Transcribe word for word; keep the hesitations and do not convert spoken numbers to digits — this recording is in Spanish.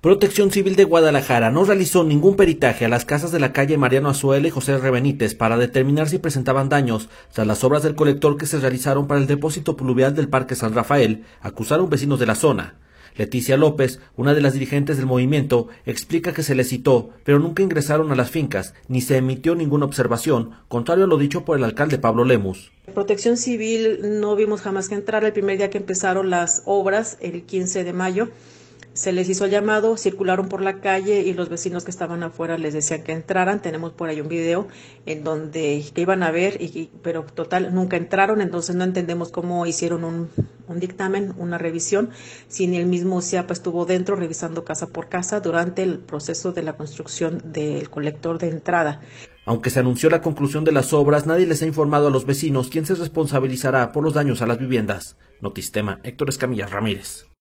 Protección Civil de Guadalajara no realizó ningún peritaje a las casas de la calle Mariano Azuela y José R. Benítez para determinar si presentaban daños tras las obras del colector que se realizaron para el depósito pluvial del Parque San Rafael, acusaron vecinos de la zona. Leticia López, una de las dirigentes del movimiento, explica que se les citó, pero nunca ingresaron a las fincas, ni se emitió ninguna observación, contrario a lo dicho por el alcalde Pablo Lemus. Protección Civil no vimos jamás que entrara el primer día que empezaron las obras, el quince de mayo. Se les hizo el llamado, circularon por la calle y los vecinos que estaban afuera les decían que entraran. Tenemos por ahí un video en donde que iban a ver, y, pero total nunca entraron, entonces no entendemos cómo hicieron un, un dictamen, una revisión, si ni el mismo C I A P A estuvo dentro revisando casa por casa durante el proceso de la construcción del colector de entrada. Aunque se anunció la conclusión de las obras, nadie les ha informado a los vecinos quién se responsabilizará por los daños a las viviendas. Notistema, Héctor Escamilla Ramírez.